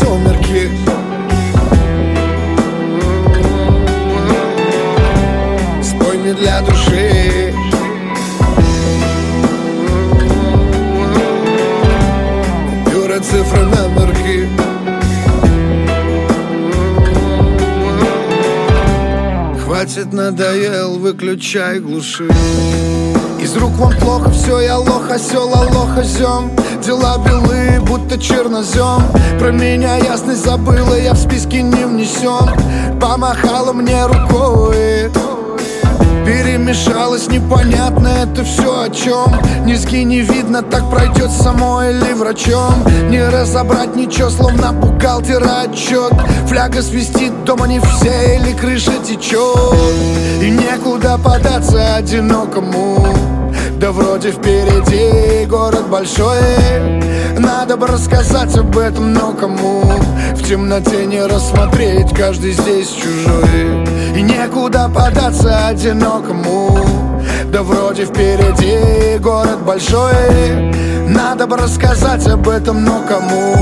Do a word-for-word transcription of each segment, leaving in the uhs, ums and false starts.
сумерки. Спой мне для души. Купюры, цифры, номерки. Хватит, надоел, выключай, глуши. Из рук вон плохо, все, я лох, осел, алох, озем. Дела белые, будто чернозем. Про меня ясность забыла, я в списке не внесен. Помахала мне рукой. Перемешалось непонятно, это все о чем. Низки не видно, так пройдет само или врачом. Не разобрать ничего, словно бухгалтера отчет. Фляга свистит, дома не все или крыша течет. И некуда податься одинокому. Да вроде впереди город большой. Надо бы рассказать об этом, но кому? В темноте не рассмотреть, каждый здесь чужой. И некуда податься одинокому. Да вроде впереди город большой. Надо бы рассказать об этом, но кому?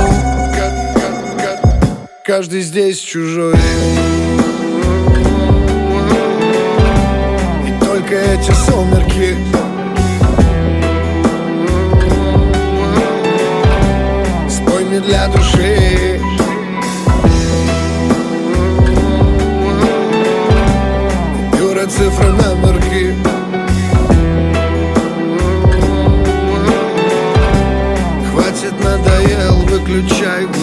Каждый здесь чужой. И только эти сумерки. Спой мне для души. Купюры, цифры, номерки. Хватит, надоел, выключай.